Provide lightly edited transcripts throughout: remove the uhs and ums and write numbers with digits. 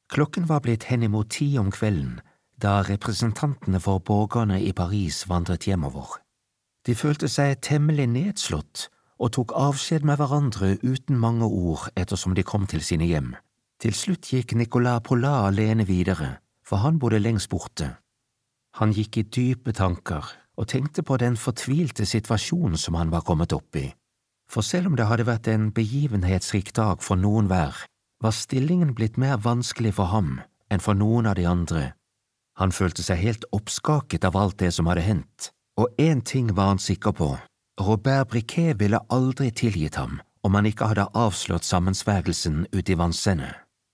Klokken var blitt henimot 10 om kvelden, da representantene for borgerne i Paris vandret hjemover. De følte seg temmelig nedslått og tok avskjed med hverandre uten mange ord ettersom de kom til sine hjem. Til slutt gikk Nicolas Paulin alene videre, for han bodde lengst borte. Han gikk i dype tanker og tenkte på den fortvilte situasjonen som han var kommet opp i. For selv om det hadde vært en begivenhetsrik dag for noen hver, var stillingen blitt mer vanskelig for ham enn for noen av de andre. Han følte seg helt oppskaket av alt det som hadde hendt, og en ting var han sikker på. Robert Briquet ville aldri tilgitt ham om han ikke hadde avslått sammensvergelsen ute i Vincennes.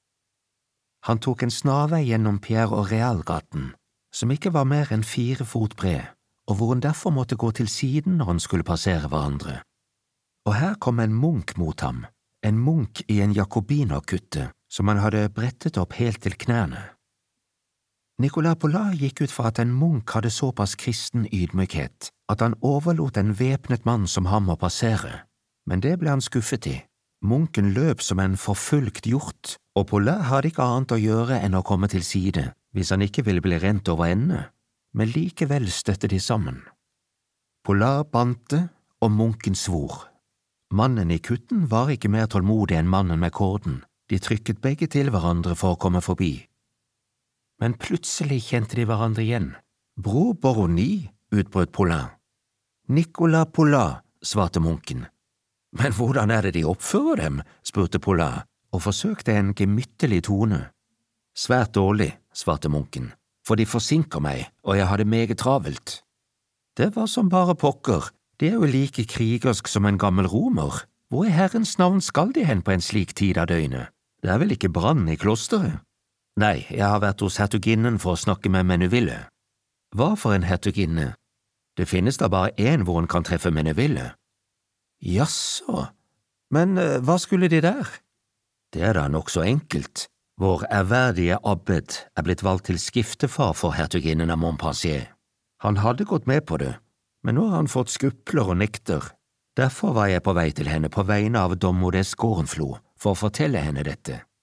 Han tok en snarvei gjennom Pierre Auréal-gaten, som ikke var mer enn 4 fot bred, og hvor han derfor måtte gå til siden når han skulle passere hverandre. Og her kom en munk mot ham, en munk i en jakobinerkutte som han hadde brettet opp helt til knærne. Nicolas Paulin gikk ut fra at en munk hadde såpass kristen ydmykhet at han overlot en væpnet mann som ham å passere, men det ble han skuffet i. Munken løp som en forfulgt hjort, og Paulin hadde ikke annet å gjøre enn å komme til side hvis han ikke ville bli rent over ende, men likevel støtte de sammen. Paulin bante, og munken svor. Mannen i kutten var ikke mer tålmodig enn mannen med korden. De trykket begge til hverandre for å komme forbi. Men plutselig kjente de hverandre igjen. «Bror Boroni», utbrøt Paulin. «Nicolas Paulin», svarte munken. «Men hvordan er det de oppfører dem?» spurte Paulin, og forsøkte en gemyttlig tone. «Svært dårlig», svarte munken, «for de forsinker meg, og jeg har det meget travelt.» «Det var som bare pokker. De er jo like krigersk som en gammel romer. Hvor i Herrens navn skal de hen på en slik tid av døgnet? Det er vel ikke brann i klosteret?» «Nei, jeg har vært hos hertuginnen for å snakke med Menuville.» «Hva for en hertuginne? Det finnes da bare en hvor en kan treffe Menuville.» «Jaså, men hva skulle de der?» «Det er da nok så enkelt. Vår ærverdige abbed er blitt valgt til skiftefar for hertuginnen av Montpensier. Han hadde gått med på det, men nå har han fått skupler og nekter. Derfor var jeg på vei til henne på vegne av dom Modest Gårenflo for å fortelle henne dette.»